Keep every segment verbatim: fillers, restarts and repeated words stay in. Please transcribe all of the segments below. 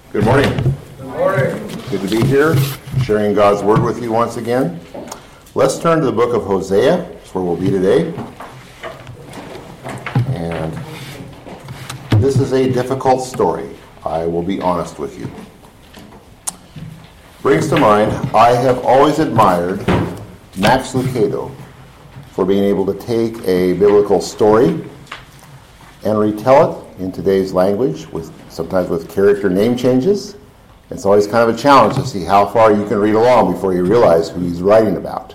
Good morning. Good morning. Good to be here, sharing God's Word with you once again. Let's turn to the book of Hosea. That's where we'll be today. And this is a difficult story. I will be honest with you. Brings to mind, I have always admired Max Lucado for being able to take a biblical story and retell it in today's language, with sometimes with character name changes. It's always kind of a challenge to see how far you can read along before you realize who he's writing about.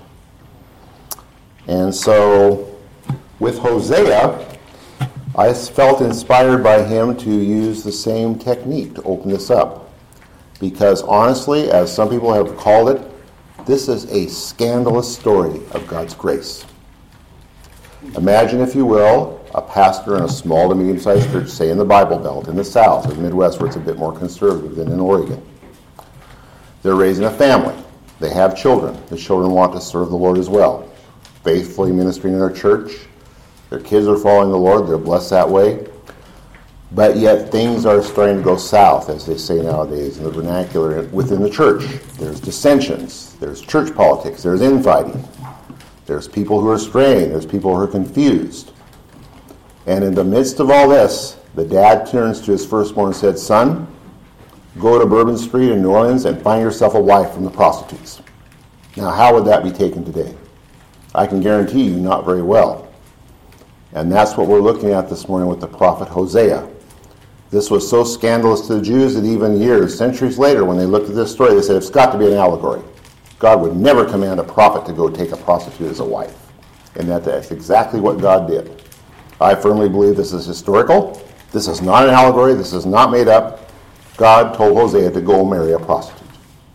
And so, with Hosea, I felt inspired by him to use the same technique to open this up. Because honestly, as some people have called it, this is a scandalous story of God's grace. Imagine, if you will, a pastor in a small to medium-sized church, say in the Bible Belt, in the South, or the Midwest, where it's a bit more conservative than in Oregon. They're raising a family. They have children. The children want to serve the Lord as well, faithfully ministering in their church. Their kids are following the Lord. They're blessed that way. But yet things are starting to go south, as they say nowadays in the vernacular within the church. There's dissensions. There's church politics. There's infighting. There's people who are straying. There's people who are confused. And in the midst of all this, the dad turns to his firstborn and said, "Son, go to Bourbon Street in New Orleans and find yourself a wife from the prostitutes." Now, how would that be taken today? I can guarantee you not very well. And that's what we're looking at this morning with the prophet Hosea. This was so scandalous to the Jews that even years, centuries later, when they looked at this story, they said, it's got to be an allegory. God would never command a prophet to go take a prostitute as a wife. And that that's exactly what God did. I firmly believe this is historical. This is not an allegory. This is not made up. God told Hosea to go marry a prostitute.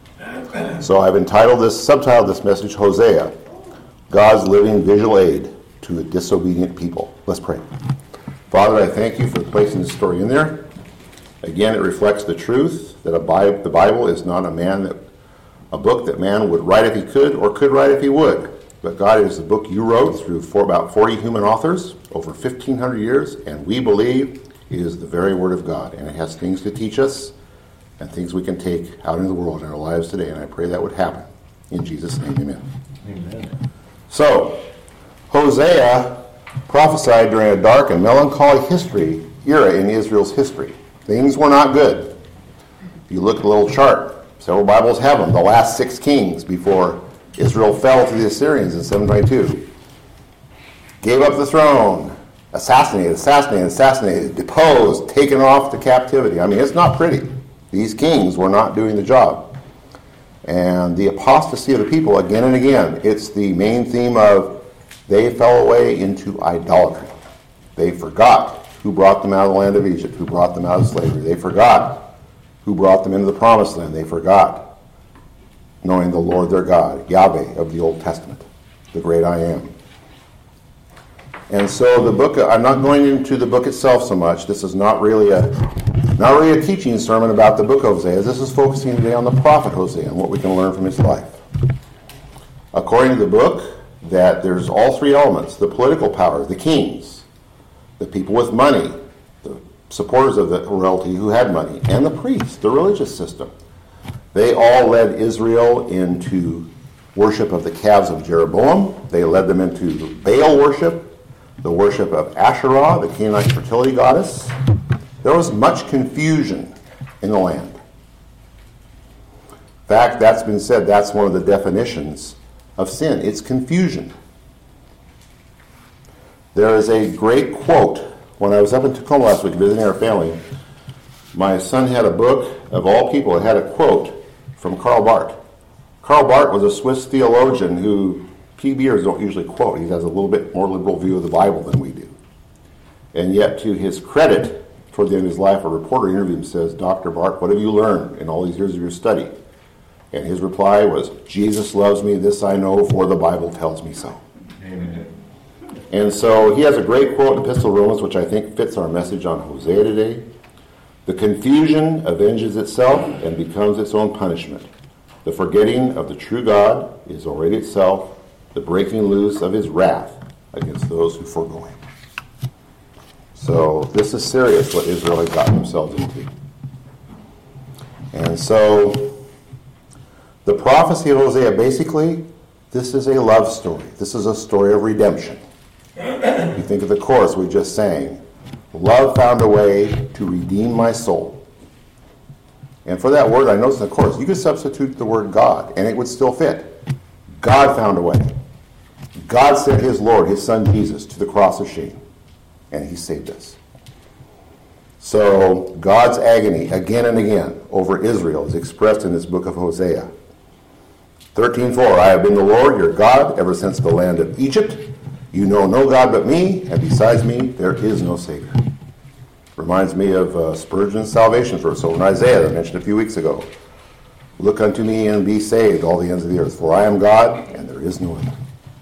So I've entitled this, subtitled this message, Hosea, God's living visual aid to a disobedient people. Let's pray. Father, I thank you for placing this story in there. Again, it reflects the truth that a Bible, the Bible is not a man that a book that man would write if he could or could write if he would. But God, it is the book you wrote through for about forty human authors over fifteen hundred years, and we believe it is the very Word of God, and it has things to teach us and things we can take out into the world in our lives today, and I pray that would happen. In Jesus' name, amen. Amen. So, Hosea prophesied during a dark and melancholy history era in Israel's history. Things were not good. If you look at the little chart, several Bibles have them, the last six kings before Israel fell to the Assyrians in seven twenty-two. Gave up the throne, assassinated, assassinated, assassinated, deposed, taken off to captivity. I mean, it's not pretty. These kings were not doing the job. And the apostasy of the people, again and again, it's the main theme of they fell away into idolatry. They forgot who brought them out of the land of Egypt, who brought them out of slavery. They forgot who brought them into the promised land. They forgot knowing the Lord their God, Yahweh of the Old Testament, the great I am. And so the book, I'm not going into the book itself so much. This is not really a not really a teaching sermon about the book of Hosea. This is focusing today on the prophet Hosea and what we can learn from his life. According to the book, that there's all three elements: the political power, the kings, the people with money, the supporters of the royalty who had money, and the priests, the religious system. They all led Israel into worship of the calves of Jeroboam. They led them into Baal worship, the worship of Asherah, the Canaanite fertility goddess. There was much confusion in the land. In fact, that's been said, that's one of the definitions of sin. It's confusion. There is a great quote. When I was up in Tacoma last week visiting our family, my son had a book, of all people, it had a quote from Karl Barth. Karl Barth was a Swiss theologian who P Bers don't usually quote. He has a little bit more liberal view of the Bible than we do. And yet, to his credit, toward the end of his life, a reporter interviewed him and says, "Doctor Barth, what have you learned in all these years of your study?" And his reply was, "Jesus loves me, this I know, for the Bible tells me so." Amen. And so he has a great quote in the Epistle to Romans, which I think fits our message on Hosea today. The confusion avenges itself and becomes its own punishment. The forgetting of the true God is already itself the breaking loose of his wrath against those who forego him. So this is serious what Israel had gotten themselves into. And so the prophecy of Hosea, basically, this is a love story. This is a story of redemption. You think of the chorus we just sang. Love found a way to redeem my soul. And for that word, I noticed in the chorus, you could substitute the word God, and it would still fit. God found a way. God sent his Lord, his Son Jesus, to the cross of shame, and he saved us. So God's agony, again and again, over Israel is expressed in this book of Hosea. thirteen four, I have been the Lord your God ever since the land of Egypt. You know no God but me, and besides me there is no Savior. Reminds me of uh, Spurgeon's salvation verse over in Isaiah that I mentioned a few weeks ago. Look unto me and be saved, all the ends of the earth, for I am God, and there is no other.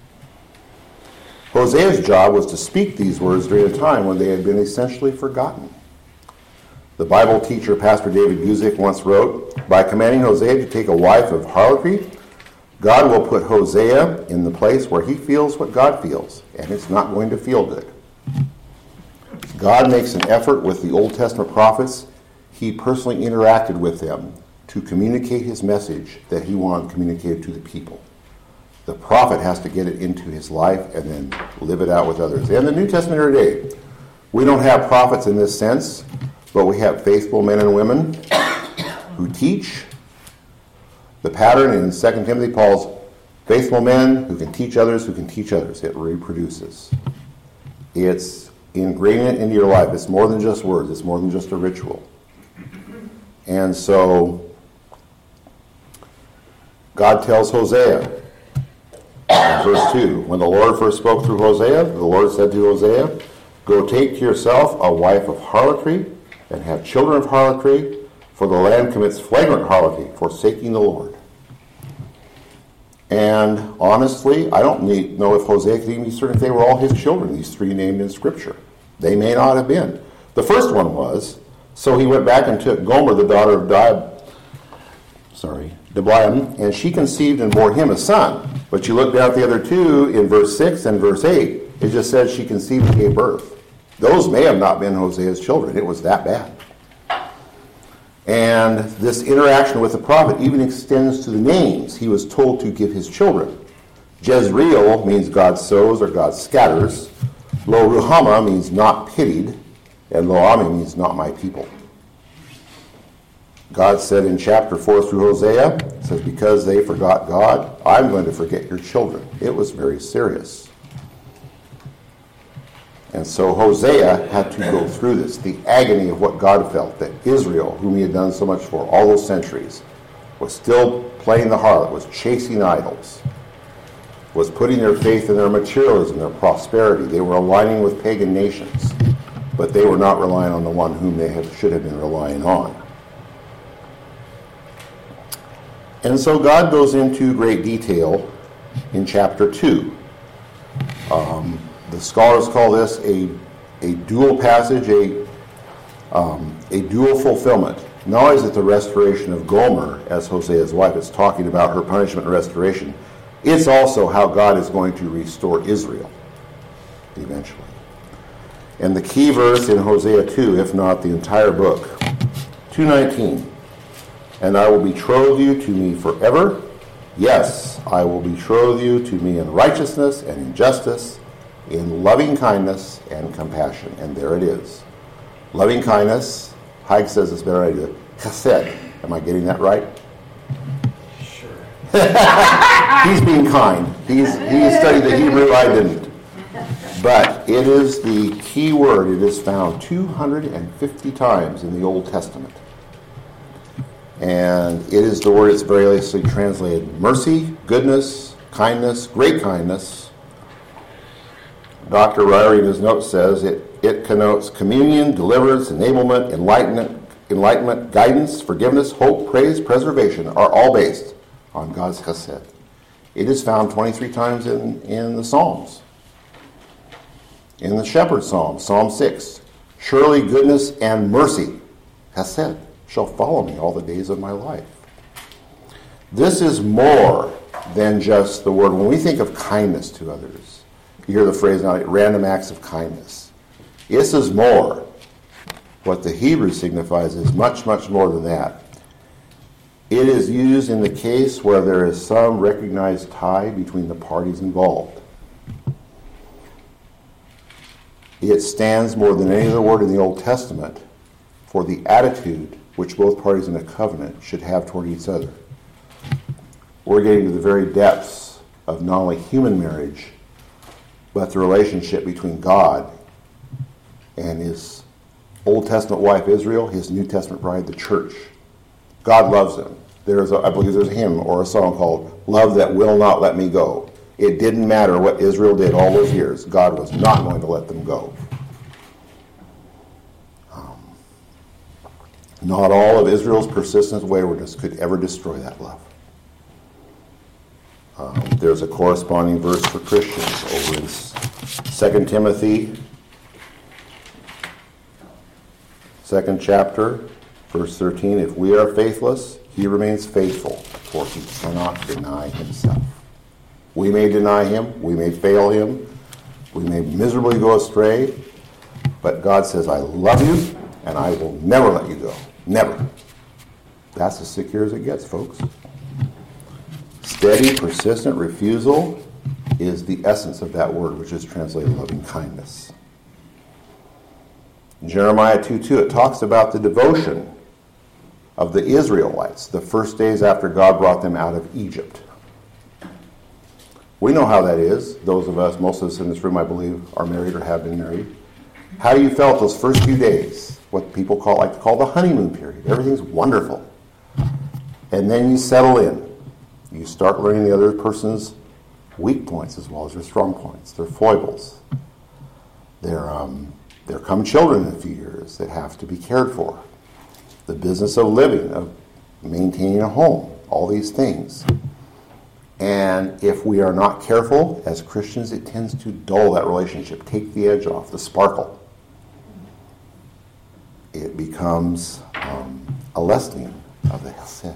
Hosea's job was to speak these words during a time when they had been essentially forgotten. The Bible teacher, Pastor David Guzik, once wrote, by commanding Hosea to take a wife of harlotry, God will put Hosea in the place where he feels what God feels, and it's not going to feel good. God makes an effort with the Old Testament prophets. He personally interacted with them to communicate his message that he wanted communicated to the people. The prophet has to get it into his life and then live it out with others. And the New Testament era today, we don't have prophets in this sense, but we have faithful men and women who teach. The pattern in Second Timothy, Paul's faithful men who can teach others, who can teach others. It reproduces. It's ingraining it into your life. It's more than just words. It's more than just a ritual. And so God tells Hosea in verse two, when the Lord first spoke through Hosea, the Lord said to Hosea, go take to yourself a wife of harlotry and have children of harlotry, for the land commits flagrant harlotry, forsaking the Lord. And honestly, I don't need, know if Hosea could even be certain if they were all his children, these three named in Scripture. They may not have been. The first one was, so he went back and took Gomer, the daughter of Dib, sorry, Diblaim, and she conceived and bore him a son. But you look down at the other two in verse six and verse eight, it just says she conceived and gave birth. Those may have not been Hosea's children. It was that bad. And this interaction with the prophet even extends to the names he was told to give his children. Jezreel means God sows or God scatters. Lo Ruhamah means not pitied. And Lo Ami means not my people. God said in chapter four through Hosea, it says, because they forgot God, I'm going to forget your children. It was very serious. And so Hosea had to go through this, the agony of what God felt, that Israel, whom he had done so much for all those centuries, was still playing the harlot, was chasing idols, was putting their faith in their materialism, their prosperity. They were aligning with pagan nations, but they were not relying on the one whom they have, should have been relying on. And so God goes into great detail in chapter two. Um, The scholars call this a, a dual passage, a, um, a dual fulfillment. Not only is it the restoration of Gomer as Hosea's wife, it's talking about her punishment and restoration. It's also how God is going to restore Israel eventually. And the key verse in Hosea two, if not the entire book, two nineteen, and I will betroth you to me forever. Yes, I will betroth you to me in righteousness and in justice, in loving kindness and compassion. And there it is. Loving kindness, Haig says it's better I do it. Chesed. Am I getting that right? Sure. He's being kind. He's, he studied the Hebrew, I didn't. But it is the key word. It is found two hundred fifty times in the Old Testament. And it is the word it's variously translated mercy, goodness, kindness, great kindness. Doctor Ryrie in his note says it, it connotes communion, deliverance, enablement, enlightenment, enlightenment, guidance, forgiveness, hope, praise, preservation are all based on God's chesed. It is found twenty-three times in, in the Psalms. In the Shepherd Psalm, Psalm six, surely goodness and mercy, chesed, shall follow me all the days of my life. This is more than just the word. When we think of kindness to others, you hear the phrase now, random acts of kindness. This is more. What the Hebrew signifies is much, much more than that. It is used in the case where there is some recognized tie between the parties involved. It stands more than any other word in the Old Testament for the attitude which both parties in a covenant should have toward each other. We're getting to the very depths of not only human marriage, but the relationship between God and his Old Testament wife Israel, his New Testament bride, the church. God loves them. There's, a, I believe there's a hymn or a song called "Love That Will Not Let Me Go." It didn't matter what Israel did all those years. God was not going to let them go. Um, not all of Israel's persistent waywardness could ever destroy that love. Um, there's a corresponding verse for Christians over in Second Timothy, second chapter, verse thirteen. If we are faithless, he remains faithful, for he cannot deny himself. We may deny him, we may fail him, we may miserably go astray, but God says, I love you, and I will never let you go. Never. That's as secure as it gets, folks. Steady, persistent refusal is the essence of that word, which is translated loving kindness. In Jeremiah two two, it talks about the devotion of the Israelites the first days after God brought them out of Egypt. We know how that is. Those of us, most of us in this room, I believe, are married or have been married. How you felt those first few days, what people call like to call the honeymoon period. Everything's wonderful. And then you settle in. You start learning the other person's weak points as well as their strong points, their foibles. There, um, there come children in a few years that have to be cared for. The business of living, of maintaining a home, all these things. And if we are not careful as Christians, it tends to dull that relationship, take the edge off, the sparkle. It becomes um, a lessening of the hesed.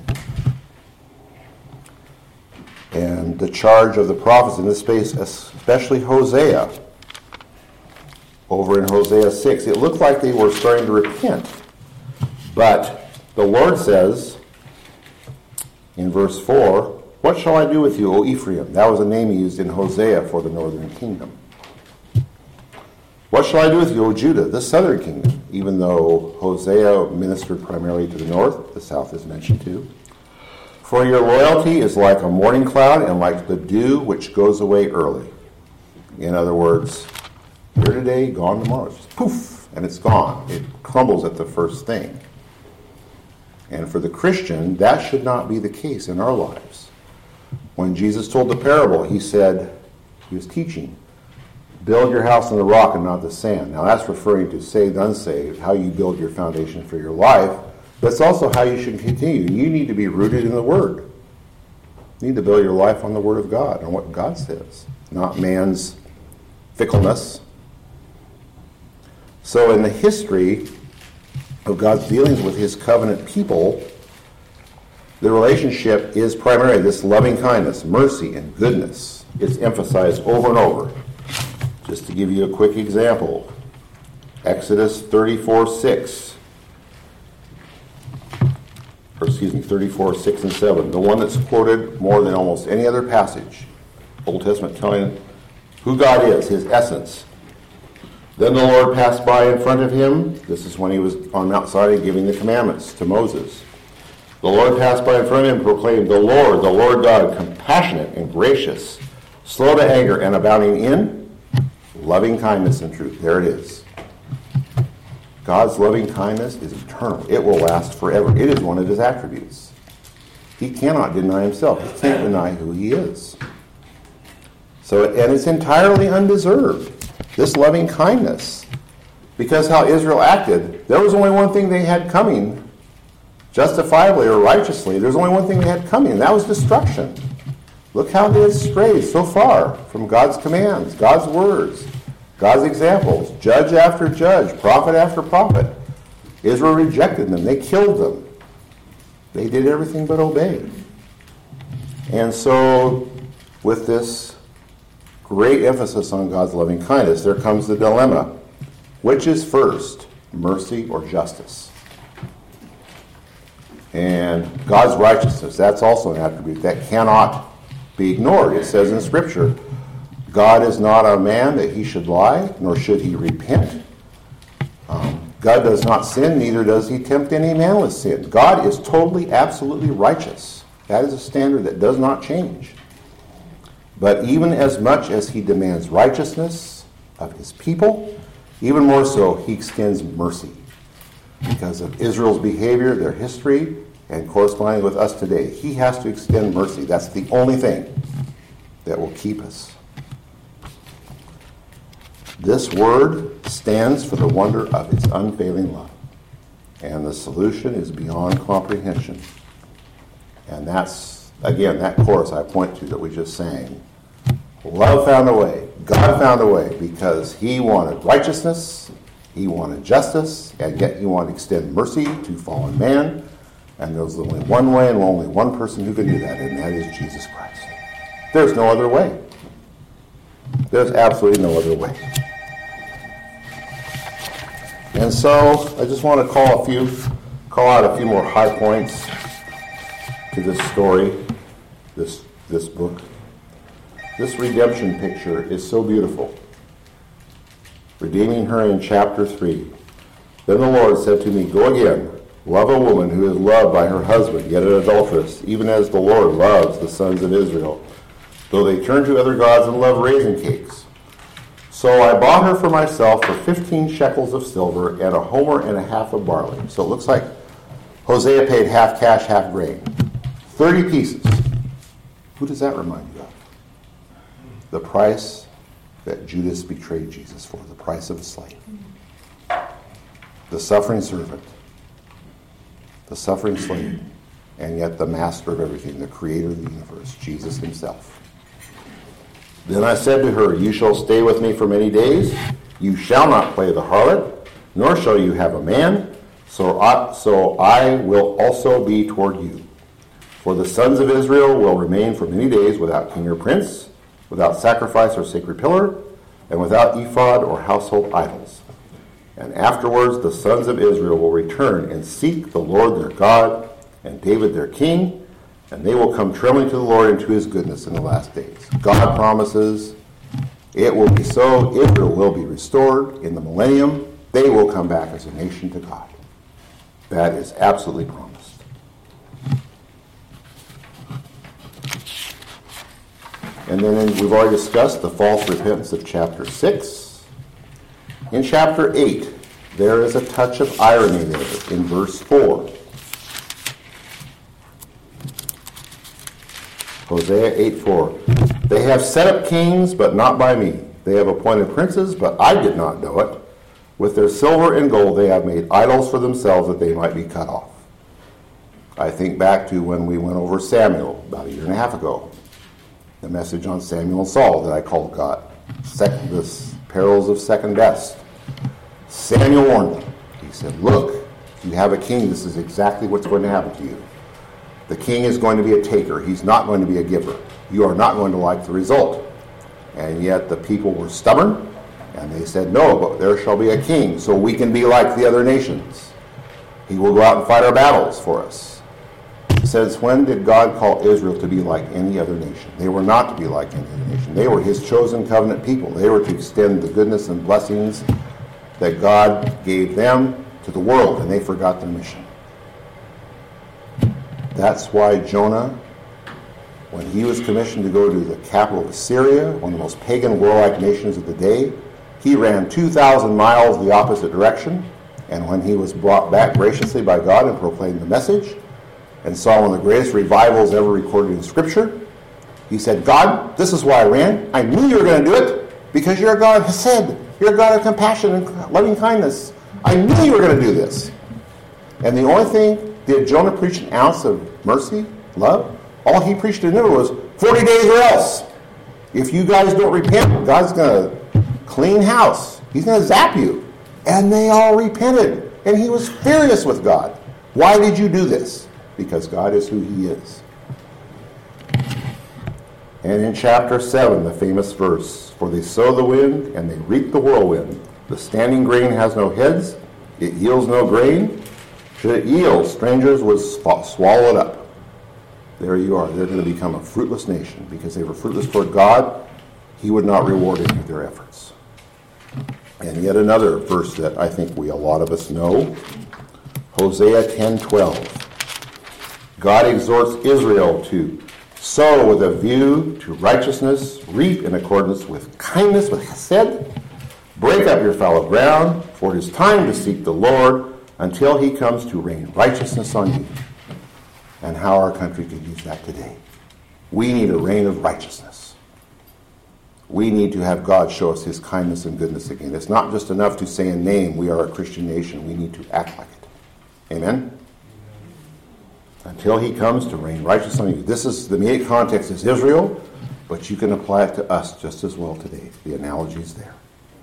And the charge of the prophets in this space, especially Hosea, over in Hosea six, it looked like they were starting to repent. But the Lord says in verse four, what shall I do with you, O Ephraim? That was a name he used in Hosea for the northern kingdom. What shall I do with you, O Judah, the southern kingdom? Even though Hosea ministered primarily to the north, the south is mentioned too. For your loyalty is like a morning cloud and like the dew which goes away early. In other words, here today, gone tomorrow. It's just poof, and it's gone. It crumbles at the first thing. And for the Christian, that should not be the case in our lives. When Jesus told the parable, he said, he was teaching, build your house on the rock and not the sand. Now that's referring to saved, unsaved, how you build your foundation for your life. But it's also how you should continue. You need to be rooted in the Word. You need to build your life on the Word of God, on what God says, not man's fickleness. So in the history of God's dealings with his covenant people, the relationship is primarily this loving kindness, mercy, and goodness. It's emphasized over and over. Just to give you a quick example, Exodus thirty-four six, or excuse me, thirty-four six and seven, the one that's quoted more than almost any other passage, Old Testament telling who God is, his essence. Then the Lord passed by in front of him. This is when he was on Mount Sinai giving the commandments to Moses. The Lord passed by in front of him and proclaimed, the Lord, the Lord God, compassionate and gracious, slow to anger and abounding in loving kindness and truth. There it is. God's loving kindness is eternal. It will last forever. It is one of his attributes. He cannot deny himself. He can't deny who he is. So, and it's entirely undeserved. This loving kindness. Because how Israel acted, there was only one thing they had coming, justifiably or righteously. There's only one thing they had coming, and that was destruction. Look how they had strayed so far from God's commands, God's words, God's examples, judge after judge, prophet after prophet. Israel rejected them. They killed them. They did everything but obey. And so, with this great emphasis on God's loving kindness, there comes the dilemma. Which is first, mercy or justice? And God's righteousness, that's also an attribute that cannot be ignored. It says in Scripture, God is not a man that he should lie, nor should he repent. Um, God does not sin, neither does he tempt any man with sin. God is totally, absolutely righteous. That is a standard that does not change. But even as much as he demands righteousness of his people, even more so, he extends mercy. Because of Israel's behavior, their history, and corresponding with us today, he has to extend mercy. That's the only thing that will keep us. This word stands for the wonder of his unfailing love. And the solution is beyond comprehension. And that's, again, that chorus I point to that we just sang. Love found a way. God found a way because he wanted righteousness, he wanted justice, and yet he wanted to extend mercy to fallen man. And there's only one way and only one person who can do that, and that is Jesus Christ. There's no other way. There's absolutely no other way. And so I just want to call a few, call out a few more high points to this story, this this book. This redemption picture is so beautiful. Redeeming her in chapter three. Then the Lord said to me, go again, love a woman who is loved by her husband, yet an adulteress, even as the Lord loves the sons of Israel, though they turn to other gods and love raisin cakes. So I bought her for myself for fifteen shekels of silver and a homer and a half of barley. So it looks like Hosea paid half cash, half grain. thirty pieces. Who does that remind you of? The price that Judas betrayed Jesus for, the price of a slave. The suffering servant, the suffering slave, and yet the master of everything, the creator of the universe, Jesus himself. Then I said to her, you shall stay with me for many days. You shall not play the harlot, nor shall you have a man, so I, so I will also be toward you. For the sons of Israel will remain for many days without king or prince, without sacrifice or sacred pillar, and without ephod or household idols. And afterwards the sons of Israel will return and seek the Lord their God and David their king, and they will come trembling to the Lord and to his goodness in the last days. God promises it will be so. Israel will be restored in the millennium. They will come back as a nation to God. That is absolutely promised. And then we've already discussed the false repentance of chapter six. In chapter eight, there is a touch of irony there in verse four. Hosea eight four. They have set up kings, but not by me. They have appointed princes, but I did not know it. With their silver and gold they have made idols for themselves that they might be cut off. I think back to when we went over Samuel about a year and a half ago. The message on Samuel and Saul that I called God. Second, this perils of second best. Samuel warned them. He said, look, if you have a king, this is exactly what's going to happen to you. The king is going to be a taker. He's not going to be a giver. You are not going to like the result. And yet the people were stubborn, and they said, no, but there shall be a king, so we can be like the other nations. He will go out and fight our battles for us. Since when did God call Israel to be like any other nation? They were not to be like any other nation. They were his chosen covenant people. They were to extend the goodness and blessings that God gave them to the world, and they forgot their mission. That's why Jonah, when he was commissioned to go to the capital of Assyria, one of the most pagan, warlike nations of the day, he ran two thousand miles the opposite direction, and when he was brought back graciously by God and proclaimed the message, and saw one of the greatest revivals ever recorded in Scripture, he said, God, this is why I ran. I knew you were going to do it because you're a God of Hesed. You're a God of compassion and loving kindness. I knew you were going to do this. And the only thing, did Jonah preach an ounce of mercy, love? All he preached to Nineveh was forty days or else. If you guys don't repent, God's going to clean house. He's going to zap you. And they all repented. And he was furious with God. Why did you do this? Because God is who he is. And in chapter seven, the famous verse, for they sow the wind and they reap the whirlwind. The standing grain has no heads, it yields no grain. Should it yield, strangers would sw- swallow it up. There you are. They're going to become a fruitless nation because they were fruitless toward God. He would not reward any of their efforts. And yet another verse that I think we, a lot of us know, Hosea ten twelve. God exhorts Israel to sow with a view to righteousness, reap in accordance with kindness, with chesed, break up your fallow ground, for it is time to seek the Lord until he comes to rain righteousness on you. And how our country could use that today. We need a reign of righteousness. We need to have God show us his kindness and goodness again. It's not just enough to say in name, we are a Christian nation. We need to act like it. Amen? Until he comes to rain righteousness on you. This is, the immediate context is Israel, but you can apply it to us just as well today. The analogy is there.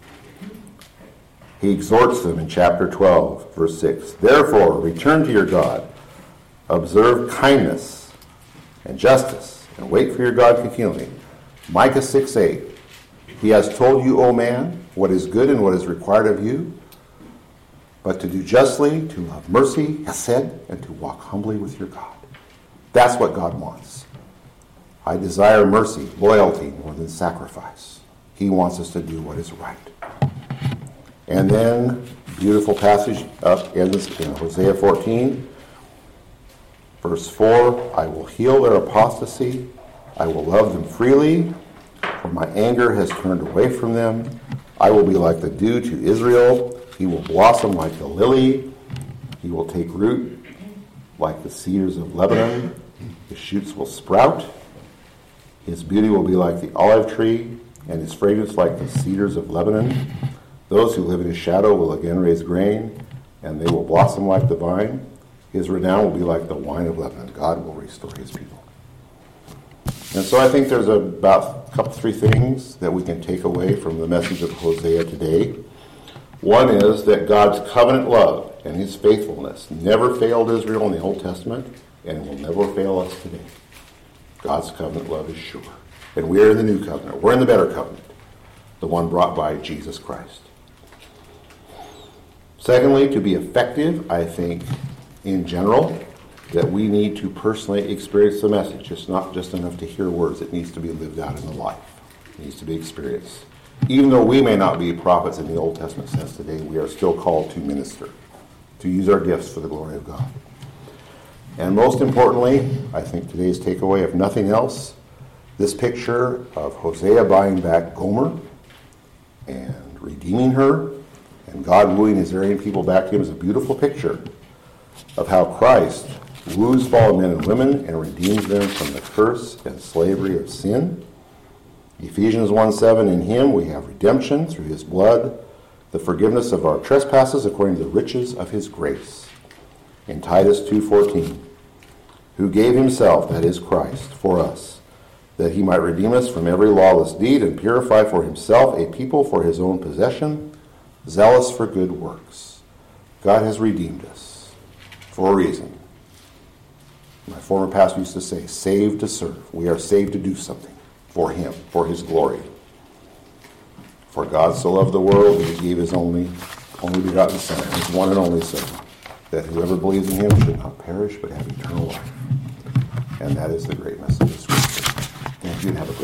He exhorts them in chapter twelve, verse six. Therefore, return to your God. Observe kindness and justice, and wait for your God continually. Micah six eight. He has told you, O man, what is good and what is required of you, but to do justly, to love mercy, hesed, and to walk humbly with your God. That's what God wants. I desire mercy, loyalty, more than sacrifice. He wants us to do what is right. And then, beautiful passage up in, this, in Hosea fourteen. Verse four, I will heal their apostasy. I will love them freely, for my anger has turned away from them. I will be like the dew to Israel. He will blossom like the lily. He will take root like the cedars of Lebanon. His shoots will sprout. His beauty will be like the olive tree, and his fragrance like the cedars of Lebanon. Those who live in his shadow will again raise grain, and they will blossom like the vine. His renown will be like the wine of Lebanon. God will restore his people. And so I think there's about a couple, three things that we can take away from the message of Hosea today. One is that God's covenant love and his faithfulness never failed Israel in the Old Testament and will never fail us today. God's covenant love is sure. And we are in the new covenant. We're in the better covenant, the one brought by Jesus Christ. Secondly, to be effective, I think, in general, that we need to personally experience the message. It's not just enough to hear words. It needs to be lived out in the life. It needs to be experienced. Even though we may not be prophets in the Old Testament sense today, we are still called to minister, to use our gifts for the glory of God. And most importantly, I think today's takeaway, if nothing else, this picture of Hosea buying back Gomer and redeeming her and God wooing his Aryan people back to him is a beautiful picture of how Christ woos fallen men and women and redeems them from the curse and slavery of sin. Ephesians one seven, in him we have redemption through his blood, the forgiveness of our trespasses according to the riches of his grace. In Titus two fourteen, who gave himself, that is Christ, for us, that he might redeem us from every lawless deed and purify for himself a people for his own possession, zealous for good works. God has redeemed us for a reason. My former pastor used to say, saved to serve. We are saved to do something for him, for his glory. For God so loved the world that he gave his only, only begotten Son, his one and only Son, that whoever believes in him should not perish but have eternal life. And that is the great message of Scripture. Thank you and have a great